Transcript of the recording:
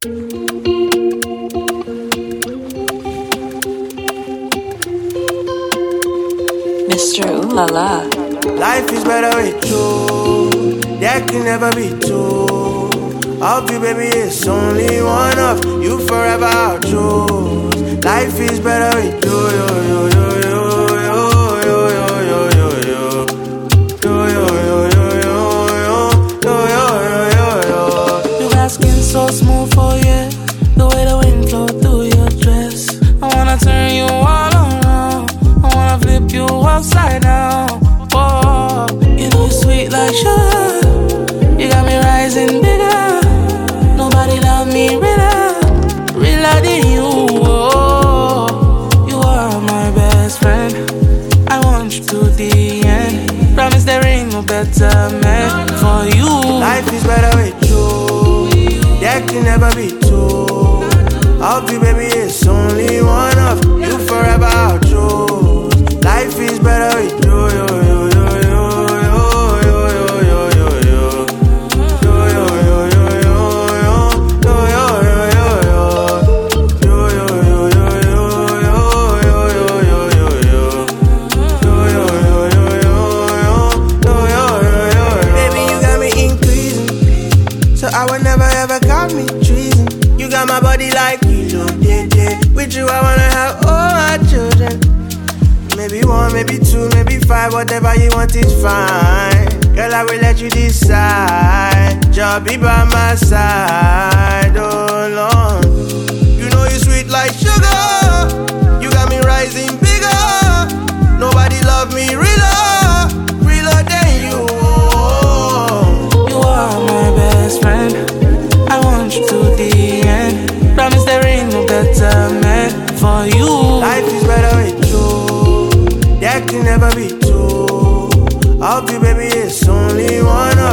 Mr. Ooh La La. Life is better with you. There can never be two. Of you, baby, it's only one of you forever I'll choose. Life is better with you, yo, yo, yo, yo, yo, yo, yo, yo, yo, yo, yo, yo, yo, yo, yo, yo, yo. You got skin so smooth for you, the way the wind flow through your dress. I wanna turn you all around, I wanna flip you upside down. Oh, you know you're sweet like sugar, you got me rising bigger. Nobody love me realer than you. Oh, you are my best friend, I want you to the end. Promise there ain't no better man for you. Life is better with you. There can never be two. Of you, baby, it's only one of you forever I'll choose. Life is better with you, yo, yo, yo, yo, yo, yo, yo, yo, yo, yo, yo, yo, yo, I would never ever call me treason. You got my body like you, yeah, yeah. With you I wanna have all my children. Maybe one, maybe two, maybe five. Whatever you want is fine. Girl, I will let you decide. Just be by my side, oh Lord. You know you sweet like sugar. You got me rising bigger. Nobody love me realer than you. You are my best friend, I want you to the end. Promise there ain't no better man for you. Life is better with you. There can never be two. Of you, baby, it's only one